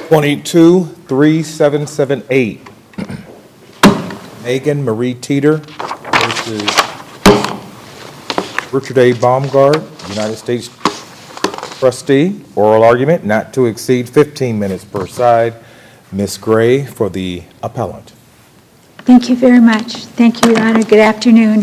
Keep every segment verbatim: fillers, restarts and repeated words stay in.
twenty-two three seven seven eight. Megan Marie Teeter versus Richard A. Baumgart, United States trustee. Oral argument not to exceed fifteen minutes per side. Miz Gray for the appellant. Thank you very much. Thank you, Your Honor. Good afternoon.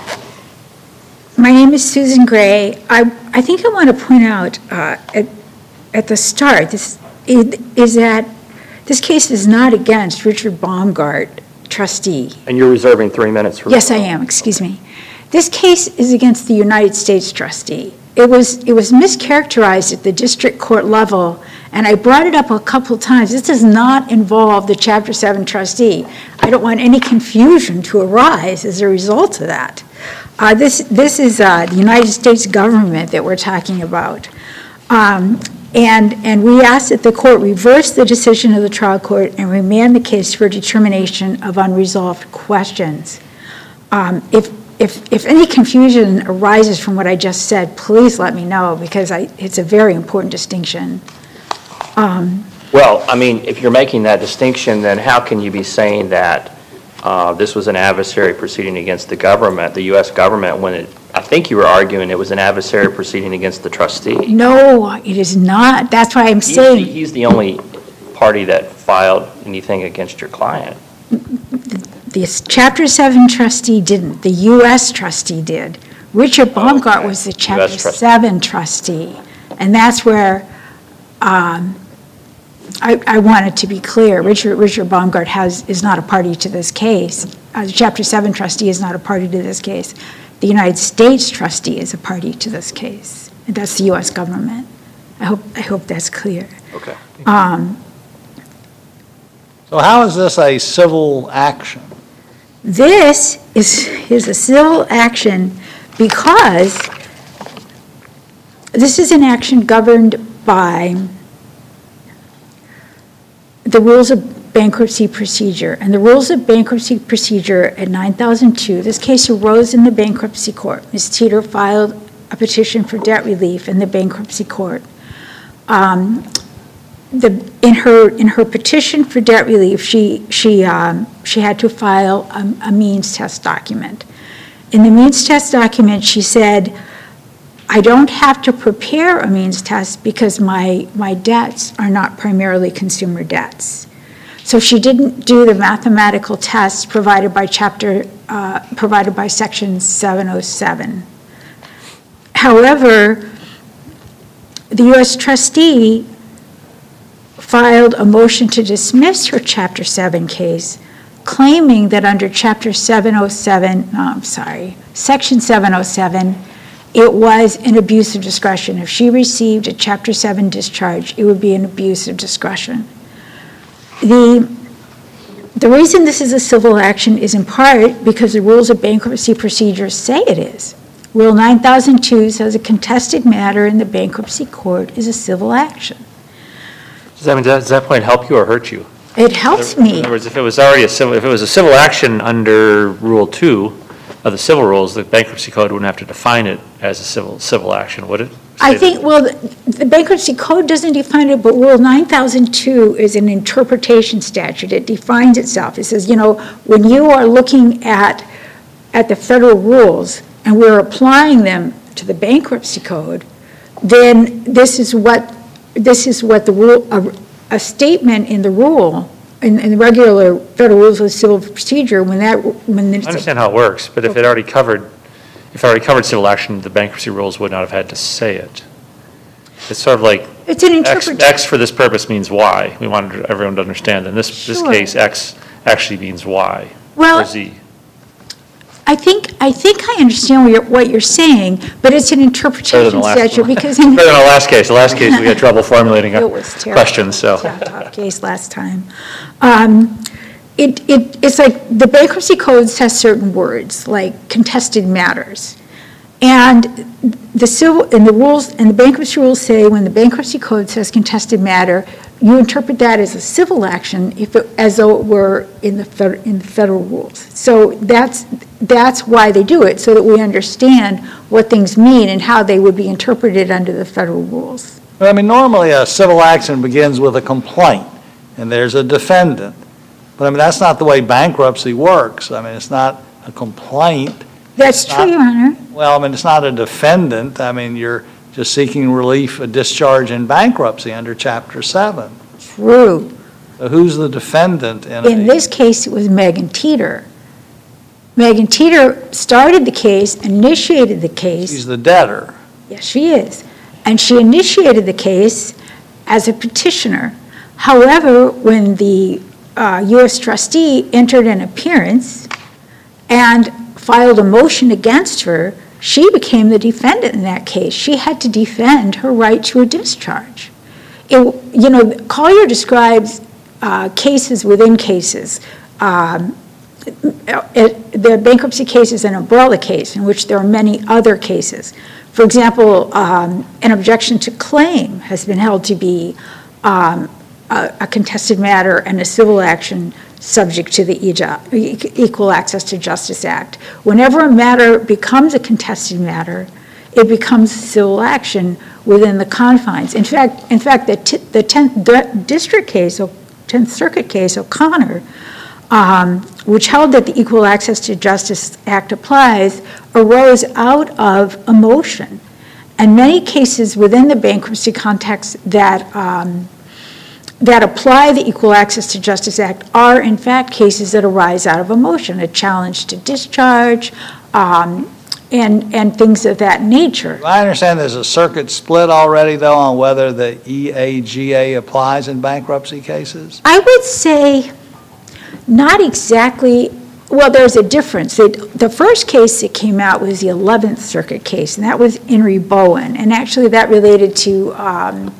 My name is Susan Gray. I, I think I want to point out uh, at, at the start this, it, is that this case is not against Richard Baumgart, trustee. And you're reserving three minutes for Yes, I am. Excuse me. This case is against the United States trustee. It was, it was mischaracterized at the district court level, and I brought it up a couple of times. This does not involve the Chapter seven trustee. I don't want any confusion to arise as a result of that. Uh, this, this is uh, the United States government that we're talking about. Um, and, and we ask that the court reverse the decision of the trial court and remand the case for determination of unresolved questions. Um, if, if, if any confusion arises from what I just said, please let me know, because I, it's a very important distinction. Um, Well, I mean, if you're making that distinction, then how can you be saying that uh, this was an adversary proceeding against the government, the U S government, when it, I think you were arguing it was an adversary proceeding against the trustee? no, it is not. That's why I'm He's the, saying he's the only party that filed anything against your client. the Chapter seven trustee didn't. The U S trustee did. Richard Baumgart okay. was the U S Chapter trustee. seven trustee. And that's where um, I, I want it to be clear. Richard, Richard Baumgart has, is not a party to this case. Uh, the Chapter seven trustee is not a party to this case. The United States trustee is a party to this case. And that's the U S government. I hope, I hope that's clear. Okay. Um, So how is this a civil action? This is, is a civil action because this is an action governed by the rules of bankruptcy procedure. And the rules of bankruptcy procedure at nine thousand two, this case arose in the bankruptcy court. Miz Teeter filed a petition for debt relief in the bankruptcy court. Um, The, in her in her petition for debt relief, she she um, she had to file a, a means test document. In the means test document, she said, "I don't have to prepare a means test because my my debts are not primarily consumer debts." So she didn't do the mathematical tests provided by chapter uh, provided by Section seven oh seven. However, the U S trustee filed a motion to dismiss her Chapter seven case, claiming that under Chapter seven oh seven, no, I'm sorry, Section seven oh seven, it was an abuse of discretion. If she received a Chapter seven discharge, it would be an abuse of discretion. The, the reason this is a civil action is in part because the rules of bankruptcy procedure say it is. Rule nine thousand two says a contested matter in the bankruptcy court is a civil action. Does that, mean, does that point help you or hurt you? It helps In me. other words, if it was already a civil, if it was a civil action under Rule Two of the civil rules, the bankruptcy code wouldn't have to define it as a civil civil action, would it? I think, well, the, the bankruptcy code doesn't define it, but Rule nine thousand two is an interpretation statute. It defines itself. It says, you know, when you are looking at, at the federal rules and we're applying them to the bankruptcy code, then this is what, this is what the rule, a, a statement in the rule, in, in the regular federal rules of civil procedure, when that, when it's. I understand how it works, but if it already covered, if it already covered civil action, the bankruptcy rules would not have had to say it. It's sort of like It's an X, interpretation. X for this purpose means Y. We wanted everyone to understand. In this this Sure. case, X actually means Y Well, or Z. I think, I think I understand what you're, what you're saying, but it's an Better than interpretation the last statute one. because. Better than our last case. The last case, we had trouble formulating It a was terrible. question, so. It was a tough case last time. Um, It, it, it's like the bankruptcy code says certain words, like contested matters. And the civil, and the rules, and the bankruptcy rules say when the bankruptcy code says contested matter, you interpret that as a civil action if it, as though it were in the, fed, in the federal rules. So that's, that's why they do it, so that we understand what things mean and how they would be interpreted under the federal rules. I mean, normally a civil action begins with a complaint, and there's a defendant. But I mean, that's not the way bankruptcy works. I mean, it's not a complaint. That's It's true, not- Your Honor. Well, I mean, it's not a defendant. I mean, you're just seeking relief, a discharge in bankruptcy under Chapter seven. True. So who's the defendant in In a- this case, it was Megan Teeter. Megan Teeter started the case, initiated the case. She's the debtor. Yes, she is. And she initiated the case as a petitioner. However, when the uh, U S trustee entered an appearance and filed a motion against her, she became the defendant in that case. She had to defend her right to a discharge. It, you know, Collier describes uh, cases within cases. Um, it, the bankruptcy case is an umbrella case in which there are many other cases. For example, um, an objection to claim has been held to be um, a, a contested matter and a civil action subject to the E J A, Equal Access to Justice Act. Whenever a matter becomes a contested matter, it becomes civil action within the confines. In fact, in fact, the, t- the tenth d- district case, or tenth Circuit case, O'Connor, um, which held that the Equal Access to Justice Act applies, arose out of a motion. And many cases within the bankruptcy context that um, that apply the Equal Access to Justice Act are, in fact, cases that arise out of a motion, a challenge to discharge, um, and, and things of that nature. I understand there's a circuit split already, though, on whether the E A G A applies in bankruptcy cases? I would say not exactly. Well, there's a difference. The, the first case that came out was the eleventh Circuit case, and that was Henry Bowen. And actually, that related to, um,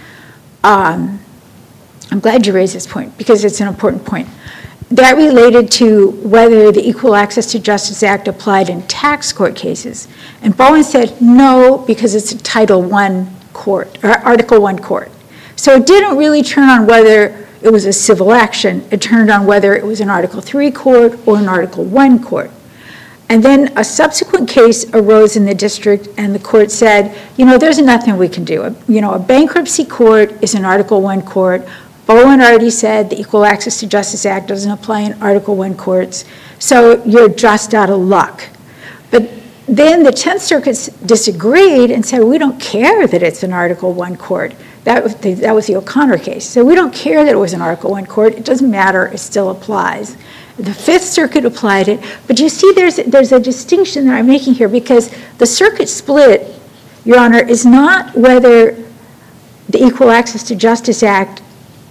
um, I'm glad you raised this point, because it's an important point. That related to whether the Equal Access to Justice Act applied in tax court cases. And Bowen said no, because it's a Title one court, or Article one court. So it didn't really turn on whether it was a civil action. It turned on whether it was an Article three court or an Article one court. And then a subsequent case arose in the district, and the court said, you know, there's nothing we can do. You know, a bankruptcy court is an Article one court. Bowen already said the Equal Access to Justice Act doesn't apply in Article one courts, so you're just out of luck. But then the tenth Circuit disagreed and said, we don't care that it's an Article one court. That was the, that was the O'Connor case. So we don't care that it was an Article one court. It doesn't matter. It still applies. The Fifth Circuit applied it. But you see, there's, there's a distinction that I'm making here, because the circuit split, Your Honor, is not whether the Equal Access to Justice Act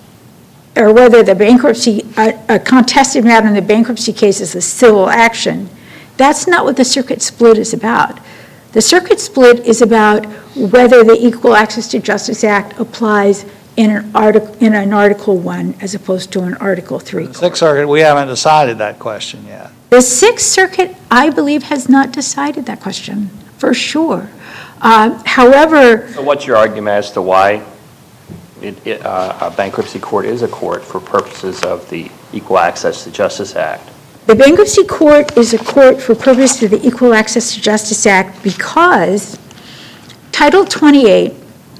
or whether the bankruptcy, a, a contested matter in the bankruptcy case is a civil action. That's not what the circuit split is about. The circuit split is about whether the Equal Access to Justice Act applies in an article, in an Article one as opposed to an Article three. The Sixth Circuit, we haven't decided that question yet. The Sixth Circuit, I believe, has not decided that question, for sure. Uh, however, So what's your argument as to why it, it, uh, a bankruptcy court is a court for purposes of the Equal Access to Justice Act? the bankruptcy court is a court for purposes of the Equal Access to Justice Act because Title twenty-eight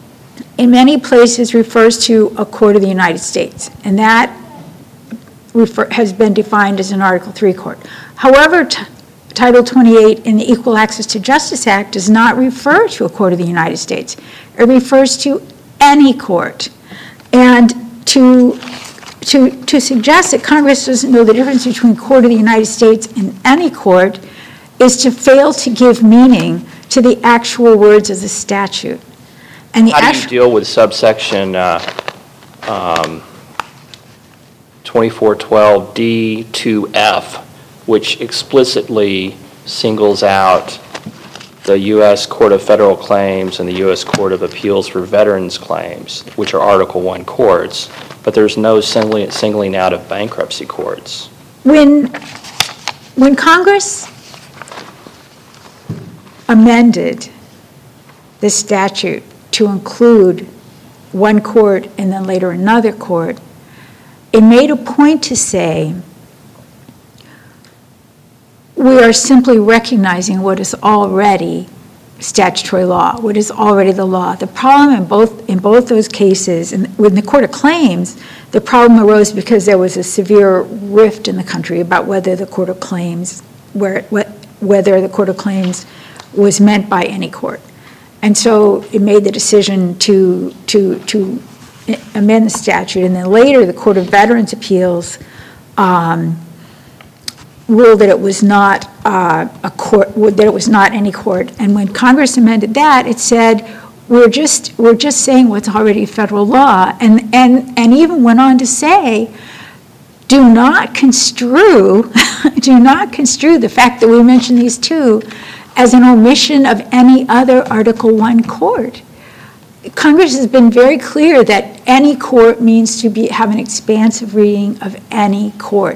in many places refers to a court of the United States, and that refer, has been defined as an Article three court. However, t- Title twenty-eight in the Equal Access to Justice Act does not refer to a court of the United States. It refers to any court. And to, to, to suggest that Congress doesn't know the difference between court of the United States and any court is to fail to give meaning to the actual words of the statute. And the How do you actu- deal with subsection uh, um, twenty-four twelve D two F, which explicitly singles out the U S Court of Federal Claims and the U S Court of Appeals for Veterans Claims, which are Article one courts, but there's no singling, singling out of bankruptcy courts? When, when Congress amended the statute to include one court and then later another court, it made a point to say, we are simply recognizing what is already statutory law, what is already the law. The problem in both, in both those cases, and with the Court of Claims, the problem arose because there was a severe rift in the country about whether the Court of Claims, where, whether the Court of Claims was meant by any court. And so it made the decision to, to, to amend the statute. And then later, the Court of Veterans Appeals um, ruled that it was not uh, a court, that it was not any court. And when Congress amended that, it said, we're just, we're just saying what's already federal law. And, and, and even went on to say, do not construe, do not construe the fact that we mentioned these two as an omission of any other Article One court. Congress has been very clear that any court means to be, have an expansive reading of any court.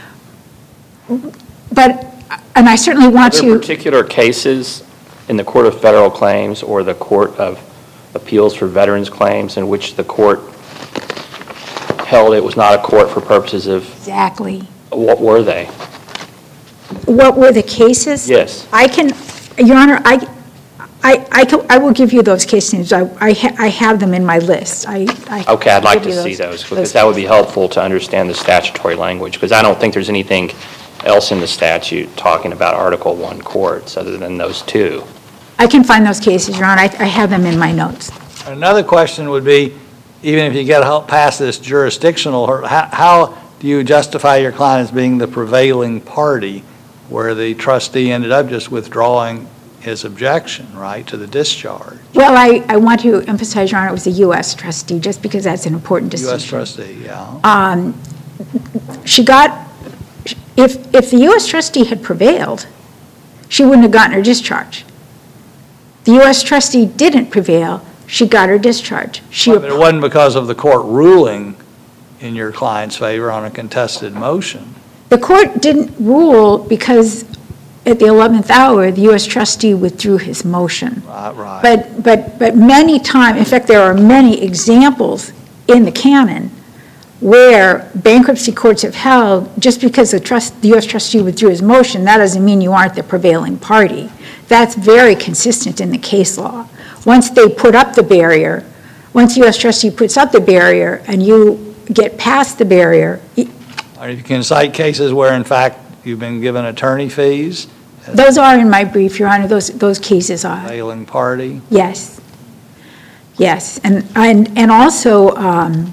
But, and I certainly want Are there to... particular cases in the Court of Federal Claims or the Court of Appeals for Veterans Claims in which the court held it was not a court for purposes of... Exactly. What were they? What were the cases? Yes. I can, Your Honor, I, I, I, can, I will give you those case names. I, I, ha, I have them in my list. I, I Okay, I'd like give to you see those, because those that would be helpful to understand the statutory language, because I don't think there's anything else in the statute talking about Article One courts other than those two. I can find those cases, Your Honor. I, I have them in my notes. Another question would be, even if you get help past this jurisdictional, how, how do you justify your client as being the prevailing party where the trustee ended up just withdrawing his objection, right, to the discharge? Well, I, I want to emphasize, Your Honor, it was a U S trustee, just because that's an important decision. U S trustee, yeah. Um, she got, if, if the U S trustee had prevailed, she wouldn't have gotten her discharge. The U S trustee didn't prevail, she got her discharge. She But it wasn't because of the court ruling in your client's favor on a contested motion. The court didn't rule because at the eleventh hour, the U S trustee withdrew his motion. Right, right. But, but, but many times, in fact, there are many examples in the canon where bankruptcy courts have held, just because the, trust, the U S trustee withdrew his motion, that doesn't mean you aren't the prevailing party. That's very consistent in the case law. Once they put up the barrier, once the U S trustee puts up the barrier and you get past the barrier. Or you can cite cases where, in fact, you've been given attorney fees. Those are in my brief, Your Honor. Those, those cases are. Prevailing party. Yes. Yes. And, and, and also, um,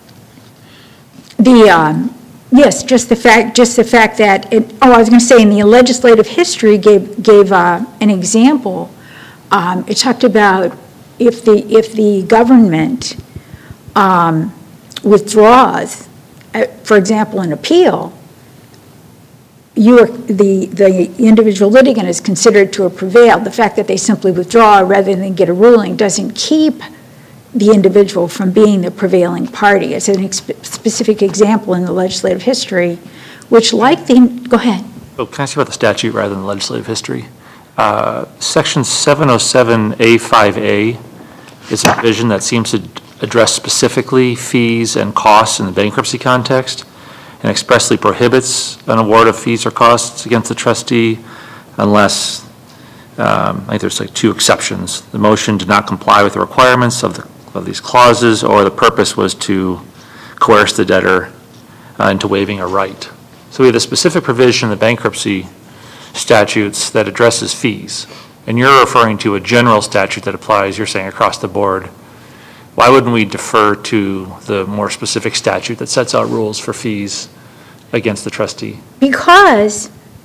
the, um, yes, just the fact, just the fact that, it, oh, I was going to say in the legislative history gave, gave uh, an example. Um, it talked about if the, if the government um, withdraws, uh, for example, an appeal, you are, the, the individual litigant is considered to have prevailed. The fact that they simply withdraw rather than get a ruling doesn't keep the individual from being the prevailing party. It's an ex- specific example in the legislative history, which like the, go ahead. Oh, can I ask you about the statute rather than the legislative history? Uh, Section seven oh seven A five A is a provision that seems to address specifically fees and costs in the bankruptcy context and expressly prohibits an award of fees or costs against the trustee unless, um, I think there's like two exceptions. The motion did not comply with the requirements of, the, of these clauses, or the purpose was to coerce the debtor uh, into waiving a right. So we have a specific provision in the bankruptcy statutes that addresses fees. And you're referring to a general statute that applies, you're saying, across the board. Why wouldn't we defer to the more specific statute that sets out rules for fees against the trustee? Because,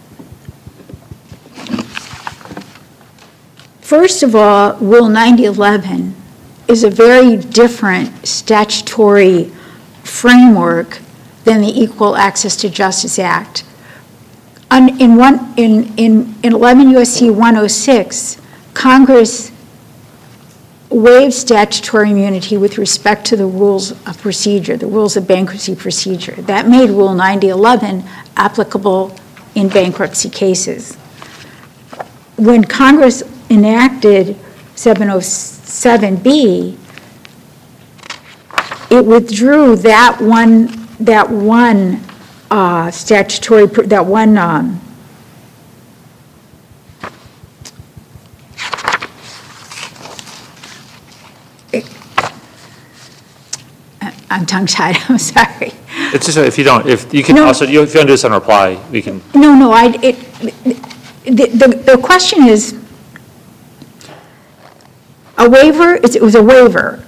first of all, Rule ninety eleven is a very different statutory framework than the Equal Access to Justice Act. On, in, one, in, in, in eleven U S C one oh six, Congress waived statutory immunity with respect to the rules of procedure, the rules of bankruptcy procedure. That made Rule ninety eleven applicable in bankruptcy cases. When Congress enacted seven oh seven B, it withdrew that one, that one uh, statutory, that one um, I'm tongue-tied, I'm sorry. It's just, if you don't, if, you can No. also, you- if you want to do this on reply, we can, No, no, I, it, the, the, the question is, a waiver, it's- it was a waiver.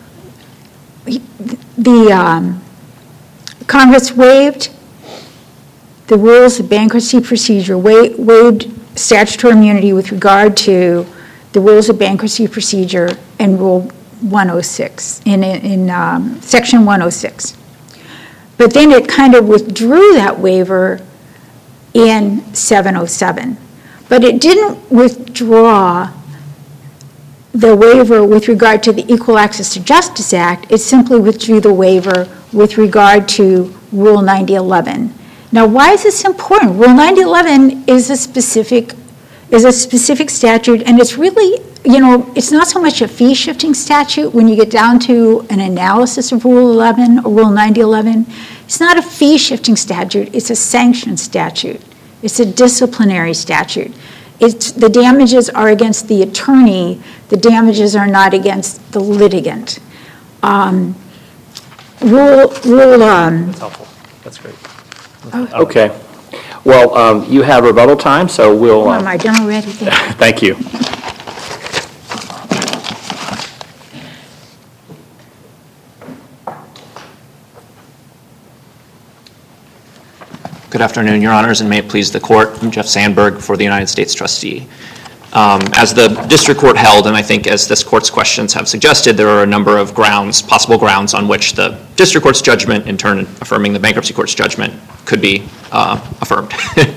The, um, Congress waived the rules of bankruptcy procedure, wa- waived statutory immunity with regard to the rules of bankruptcy procedure and Rule one oh six, in, in um, Section one oh six. But then it kind of withdrew that waiver in seven oh seven. But it didn't withdraw the waiver with regard to the Equal Access to Justice Act. It simply withdrew the waiver with regard to Rule ninety eleven. Now, why is this important? Rule ninety eleven is a specific, is a specific statute, and it's really, you know, it's not so much a fee-shifting statute when you get down to an analysis of Rule eleven or Rule ninety eleven. It's not a fee-shifting statute, it's a sanction statute. It's a disciplinary statute. It's, the damages are against the attorney, the damages are not against the litigant. Um, Rule, rule, um, that's helpful. That's great. Okay. Well, um, you have rebuttal time, so we'll, oh, am uh, I done already? thank you. Good afternoon, Your Honors, and may it please the Court. I'm Jeff Sandberg for the United States Trustee. Um, as the District Court held, and I think as this Court's questions have suggested, there are a number of grounds, possible grounds, on which the District Court's judgment, in turn affirming the Bankruptcy Court's judgment, could be uh, affirmed.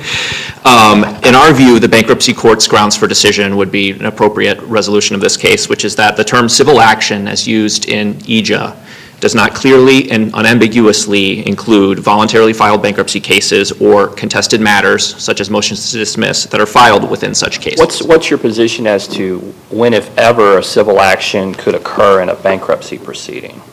um, in our view, the Bankruptcy Court's grounds for decision would be an appropriate resolution of this case, which is that the term civil action, as used in E J A, does not clearly and unambiguously include voluntarily filed bankruptcy cases or contested matters, such as motions to dismiss, that are filed within such cases. What's, what's your position as to when, if ever, a civil action could occur in a bankruptcy proceeding?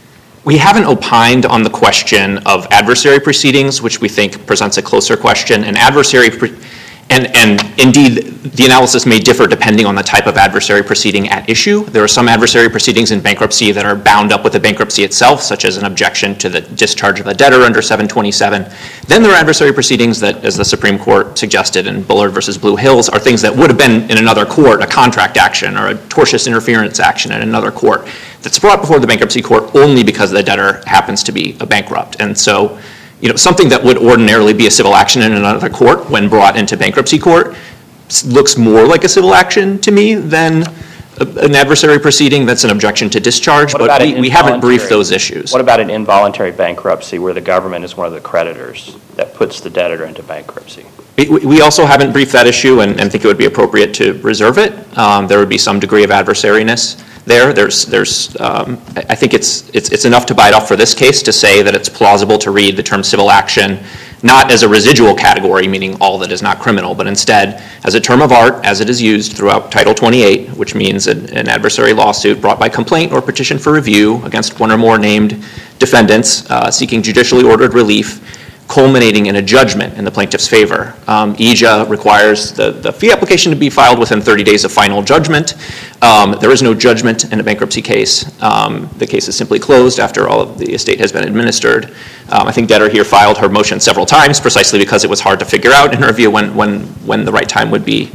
We haven't opined on the question of adversary proceedings, which we think presents a closer question. And adversary, pre- and, and indeed, the analysis may differ depending on the type of adversary proceeding at issue. There are some adversary proceedings in bankruptcy that are bound up with the bankruptcy itself, such as an objection to the discharge of a debtor under seven twenty-seven. Then there are adversary proceedings that, as the Supreme Court suggested in Bullard versus Blue Hills, are things that would have been in another court, a contract action or a tortious interference action in another court, that's brought before the bankruptcy court only because the debtor happens to be a bankrupt. And so, you know, something that would ordinarily be a civil action in another court when brought into bankruptcy court looks more like a civil action to me than a, an adversary proceeding that's an objection to discharge, What but about we, an we haven't briefed involuntary- those issues. What about an involuntary bankruptcy where the government is one of the creditors that puts the debtor into bankruptcy? We, we also haven't briefed that issue and, and think it would be appropriate to reserve it. Um, there would be some degree of adversariness there. There's, there's, um, I I think it's, it's, it's enough to bite off for this case to say that it's plausible to read the term civil action not as a residual category, meaning all that is not criminal, but instead as a term of art as it is used throughout Title twenty-eight, which means an, an adversary lawsuit brought by complaint or petition for review against one or more named defendants uh, seeking judicially ordered relief, culminating in a judgment in the plaintiff's favor. Um, E J A requires the, the fee application to be filed within thirty days of final judgment. Um, there is no judgment in a bankruptcy case. Um, the case is simply closed after all of the estate has been administered. Um, I think debtor here filed her motion several times precisely because it was hard to figure out in her view when, when, when the right time would be.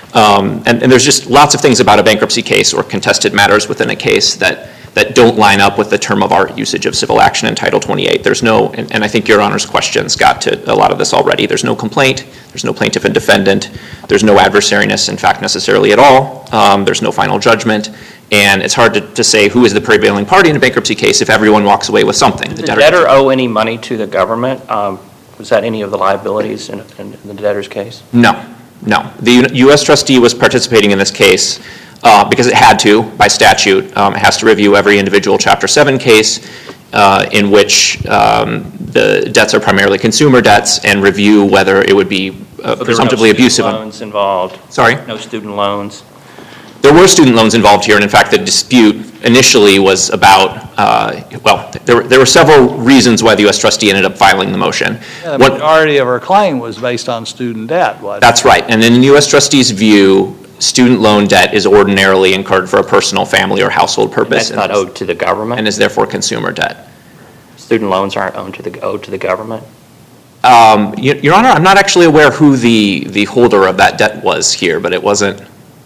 Um, and, and there's just lots of things about a bankruptcy case or contested matters within a case that that don't line up with the term of art usage of civil action in Title twenty-eight. There's no, and, and I think Your Honor's questions got to a lot of this already. There's no complaint, there's no plaintiff and defendant, there's no adversariness, in fact, necessarily at all. Um, there's no final judgment, and it's hard to, to say who is the prevailing party in a bankruptcy case if everyone walks away with something. Did the debtor owe any money to the government? Um, was that any of the liabilities in, in the debtor's case? No, no. The U S trustee was participating in this case Uh, because it had to by statute. Um, it has to review every individual Chapter seven case uh, in which um, the debts are primarily consumer debts and review whether it would be uh, presumptively abusive. There were no student loans involved? Sorry? No student loans? There were student loans involved here, and in fact the dispute initially was about, uh, well, there were, there were several reasons why the U S trustee ended up filing the motion. Yeah, the One- majority of her claim was based on student debt, wasn't it? That's right, and in the U S trustee's view, student loan debt is ordinarily incurred for a personal, family, or household purpose. That's not owed to the government? And is therefore consumer debt. student loans aren't owed to the, owed to the government? Um, Your Your Honor, I'm not actually aware who the, the holder of that debt was here, but it wasn't,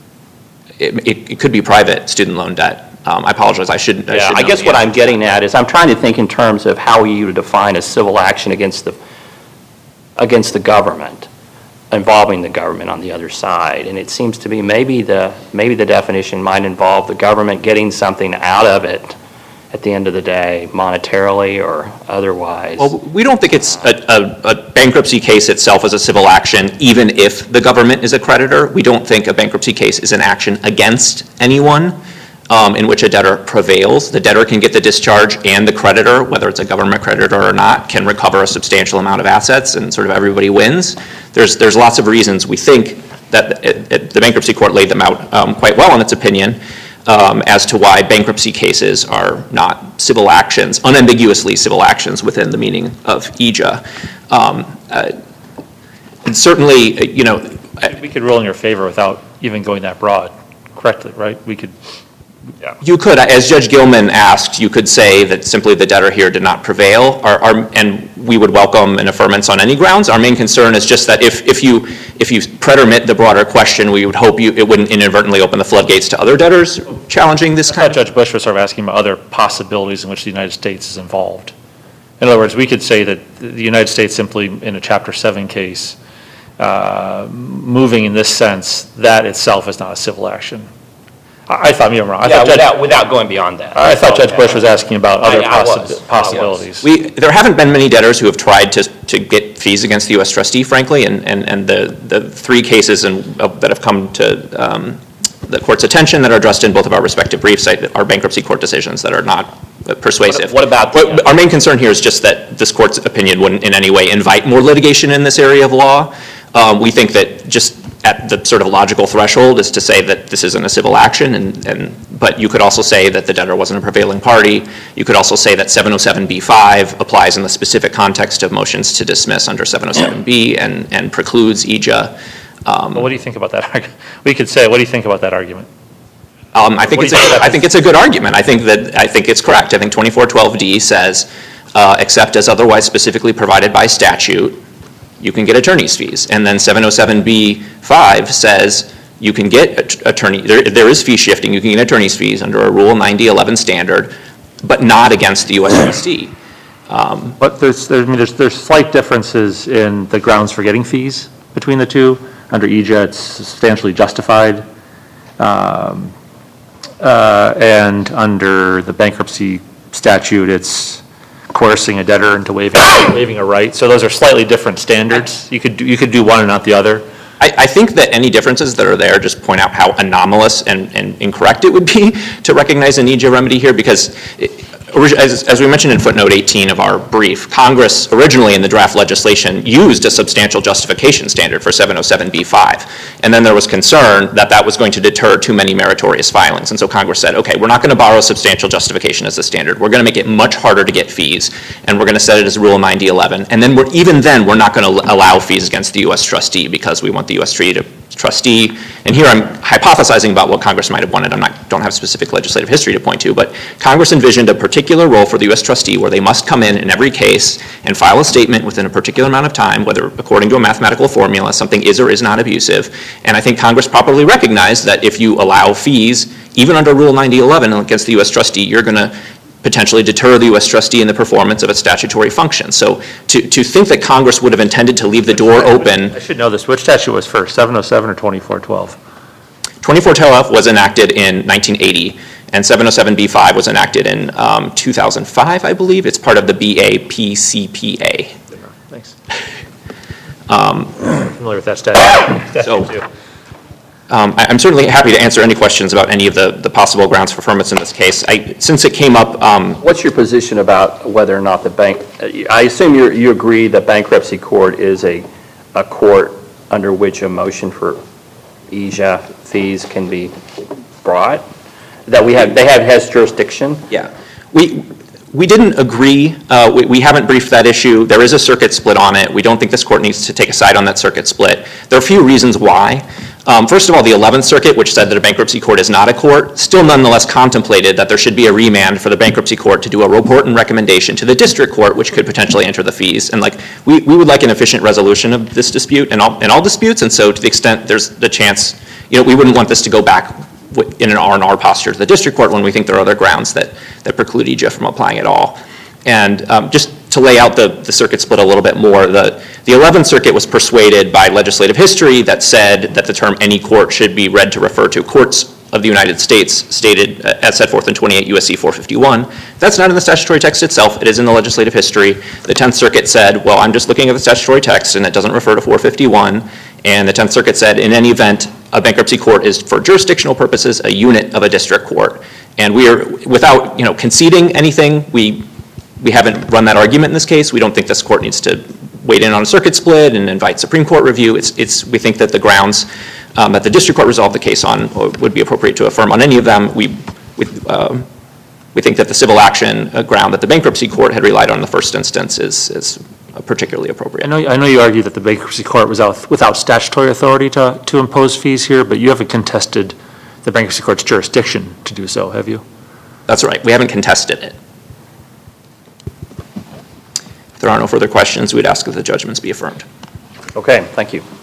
it, it it could be private student loan debt. Um, I apologize, I should, I Yeah, should I know guess the what answer I'm to getting that. at is I'm trying to think in terms of how you would define a civil action against the, against the government, involving the government on the other side. And it seems to me maybe the, maybe the definition might involve the government getting something out of it at the end of the day, monetarily or otherwise. Well, we don't think it's a, a, a bankruptcy case itself as a civil action, even if the government is a creditor. We don't think a bankruptcy case is an action against anyone um, in which a debtor prevails. The debtor can get the discharge, and the creditor, whether it's a government creditor or not, can recover a substantial amount of assets, and sort of everybody wins. There's, there's lots of reasons we think that it, it, the bankruptcy court laid them out um, quite well in its opinion. Um, as to why bankruptcy cases are not civil actions, unambiguously civil actions within the meaning of E J A. Um, uh, and certainly, you know, We could rule in your favor without even going that broad, correctly, right? We could, yeah. you could, as Judge Gilman asked, you could say that simply the debtor here did not prevail, our, our, and we would welcome an affirmance on any grounds. Our main concern is just that if, if you if you pretermit the broader question, we would hope you it wouldn't inadvertently open the floodgates to other debtors challenging this I kind thought of. Judge Bush was sort of asking about other possibilities in which the United States is involved. In other words, we could say that the United States simply, in a Chapter seven case, uh, moving in this sense, that itself is not a civil action. I, I thought, maybe I'm wrong. I Yeah, thought Judge- without, without going beyond that. I thought Judge Bush was asking about other I- I was. possi- I was. possibilities. We, there haven't been many debtors who have tried to, to get fees against the U S trustee, frankly, and, and, and the, the three cases in, uh, that have come to um, the court's attention that are addressed in both of our respective briefs are bankruptcy court decisions that are not persuasive. What- what about the, But our main concern here is just that this court's opinion wouldn't in any way invite more litigation in this area of law. Um, we think that just at the sort of logical threshold is to say that this isn't a civil action, and, and but you could also say that the debtor wasn't a prevailing party. You could also say that seven oh seven B five applies in the specific context of motions to dismiss under seven oh seven B and, and precludes E J A. Um, Well, what do you think about that? argu- We could say, what do you think about that argument? Um, I think What it's do you a, think I think it's a good argument. I think that, I think it's correct. I think twenty-four twelve D says, uh, except as otherwise specifically provided by statute, you can get attorney's fees. And then seven oh seven B five says you can get att- attorney, there, there is fee shifting, you can get attorney's fees under a Rule ninety eleven standard, but not against the U S trustee. Um, But there's, there- I mean, there's, there's slight differences in the grounds for getting fees between the two. Under E J A, it's substantially justified. Um, uh, And under the bankruptcy statute, it's coercing a debtor into waiving, waiving a right. So those are slightly different standards. You could, do- you could do one and not the other. I, I think that any differences that are there just point out how anomalous and, and incorrect it would be to recognize an E J A remedy here, because it, as, as we mentioned in footnote eighteen of our brief, Congress originally in the draft legislation used a substantial justification standard for seven oh seven B five. And then there was concern that that was going to deter too many meritorious filings. And so Congress said, okay, we're not going to borrow substantial justification as the standard. We're going to make it much harder to get fees, and we're going to set it as Rule ninety eleven. And then we're, even then, we're not going to allow fees against the U S trustee because we want the U S trustee to trustee, and here I'm hypothesizing about what Congress might have wanted. I'm not, don't have specific legislative history to point to, but Congress envisioned a particular role for the U S trustee where they must come in in every case and file a statement within a particular amount of time, whether according to a mathematical formula, something is or is not abusive. And I think Congress properly recognized that if you allow fees, even under Rule ninety eleven against the U S trustee, you're going to potentially deter the U S trustee in the performance of its statutory function. So to, to think that Congress would have intended to leave the door open. I should know this. Which statute was first, seven oh seven or twenty-four twelve? twenty-four twelve was enacted in nineteen eighty, and seven oh seven B five was enacted in um, two thousand five, I believe. It's part of the B A P C P A. Thanks. Um, I'm familiar with that statute. So- Statute too. Um, I- I'm certainly happy to answer any questions about any of the, the possible grounds for affirmance in this case. I, since it came up, um, What's your position about whether or not the bank, I assume you you agree that bankruptcy court is a, a court under which a motion for E J A fees can be brought? That we have, they have, has jurisdiction? yeah, we, we didn't agree. Uh, we, we haven't briefed that issue. There is a circuit split on it. We don't think this court needs to take a side on that circuit split. There are a few reasons why. Um, First of all, the eleventh Circuit, which said that a bankruptcy court is not a court, still nonetheless contemplated that there should be a remand for the bankruptcy court to do a report and recommendation to the district court, which could potentially enter the fees. And like, we, we would like an efficient resolution of this dispute and all, and all disputes, and so to the extent there's the chance, you know, we wouldn't want this to go back in an R and R posture to the district court when we think there are other grounds that, that preclude E J F from applying at all. And um, just to lay out the, the circuit split a little bit more, the, the eleventh Circuit was persuaded by legislative history that said that the term any court should be read to refer to courts of the United States stated uh, as set forth in twenty-eight U S C four fifty-one. That's not in the statutory text itself. It is in the legislative history. The tenth Circuit said, well, I'm just looking at the statutory text and it doesn't refer to four fifty-one. And the tenth Circuit said, in any event, a bankruptcy court is, for jurisdictional purposes, a unit of a district court. And we are, without, you know, conceding anything, we we haven't run that argument in this case. We don't think this court needs to wade in on a circuit split and invite Supreme Court review. It's, it's, we think that the grounds um, that the district court resolved the case on would be appropriate to affirm on any of them. We, we, um, we think that the civil action uh, ground that the bankruptcy court had relied on in the first instance is, is particularly appropriate. I know, I know you argue that the bankruptcy court was out, without statutory authority to, to impose fees here, but you haven't contested the bankruptcy court's jurisdiction to do so, have you? That's right. We haven't contested it. If there are no further questions, we'd ask that the judgments be affirmed. Okay, thank you.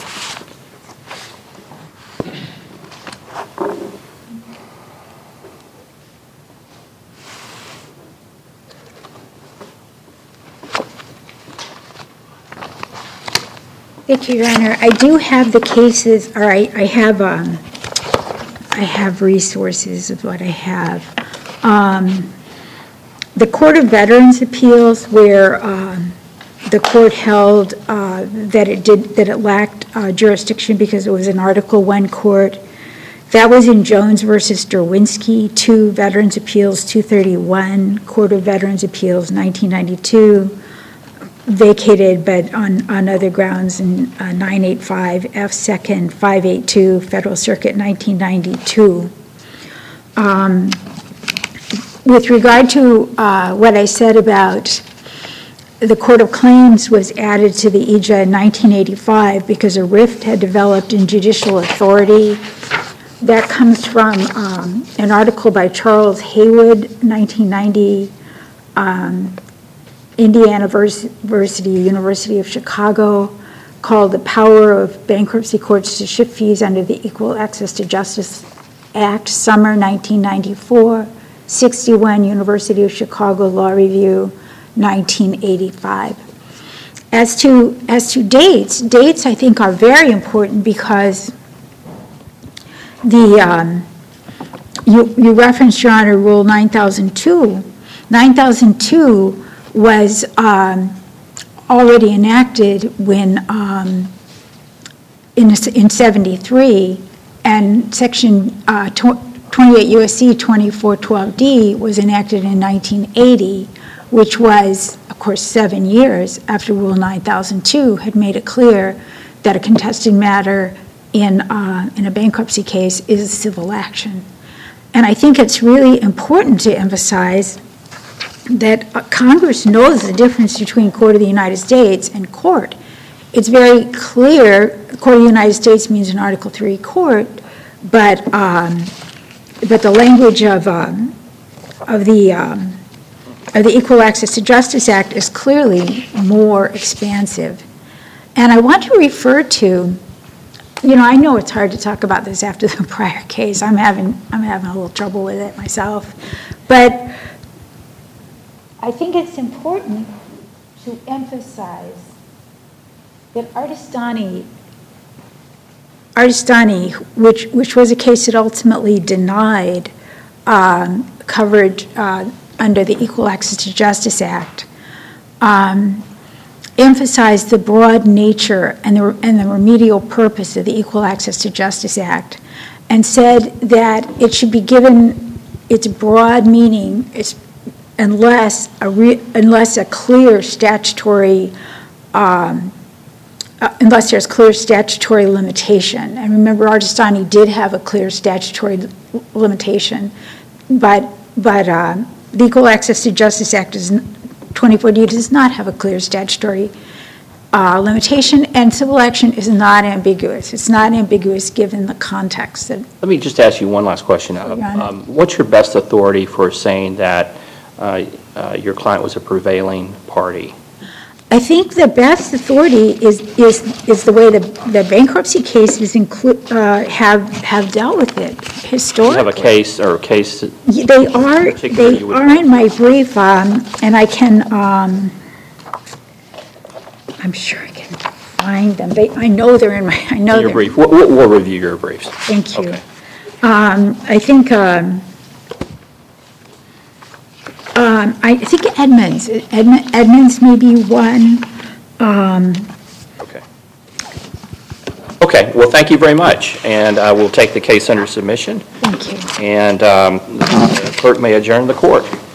Thank you, Your Honor. I do have the cases, or I, I have, um, I have resources of what I have. Um, the Court of Veterans Appeals, where um, the court held uh, that it did that it lacked uh, jurisdiction because it was an Article One court. That was in Jones versus Derwinski, two Veterans Appeals, two thirty-one, Court of Veterans Appeals, nineteen ninety-two. Vacated, but on, on other grounds in uh, nine eighty-five F second five eighty-two Federal Circuit nineteen ninety-two. Um, with regard to uh, what I said about the Court of Claims was added to the E J A in nineteen eighty-five because a rift had developed in judicial authority. That comes from um, an article by Charles Haywood, nineteen ninety, um, Indiana University, University of Chicago, called The Power of Bankruptcy Courts to Shift Fees Under the Equal Access to Justice Act, Summer nineteen ninety-four, sixty-one University of Chicago Law Review, nineteen eighty-five. As to, as to dates, dates I think are very important because the, um, you, you referenced, Your Honor, Rule nine thousand two. nine thousand two was um, already enacted when um, in, in seventy-three, and Section uh, twenty-eight U S C twenty-four twelve D was enacted in nineteen eighty, which was, of course, seven years after Rule nine thousand two had made it clear that a contested matter in, uh, in a bankruptcy case is a civil action. And I think it's really important to emphasize that uh, Congress knows the difference between Court of the United States and court. It's very clear, Court of the United States means an Article three court, but um, but the language of um, of the um, of the Equal Access to Justice Act is clearly more expansive. And I want to refer to, you know, I know it's hard to talk about this after the prior case. I'm having I'm having a little trouble with it myself, but I think it's important to emphasize that Artestani, Artestani, which which was a case that ultimately denied um, coverage uh, under the Equal Access to Justice Act, um, emphasized the broad nature and the and the remedial purpose of the Equal Access to Justice Act, and said that it should be given its broad meaning, its unless a, re, unless a clear statutory, um, uh, unless there's clear statutory limitation. And remember, Artestani did have a clear statutory l- limitation, but but uh, the Equal Access to Justice Act is twenty-four D does not have a clear statutory uh, limitation, and civil action is not ambiguous. It's not ambiguous given the context that Let me just ask you one last question. Uh, Your Honor. um, What's your best authority for saying that uh, uh, your client was a prevailing party? I think the best authority is, is, is the way the, the bankruptcy cases include, uh, have, have dealt with it Do you historically. have a case or a case? that- Y- They are, particular they you would- are in my brief, um, and I can, um, I'm sure I can find them. They, I know they're in my, I know In your they're. brief? We'll- We'll we'll review your briefs. Thank you. Okay. Um, I think, um, um, I think Edmonds, Edmund- Edmonds may be one. Um, Okay. Okay, well, thank you very much, and uh, we'll take the case under submission, Thank you. and um, the clerk may adjourn the court.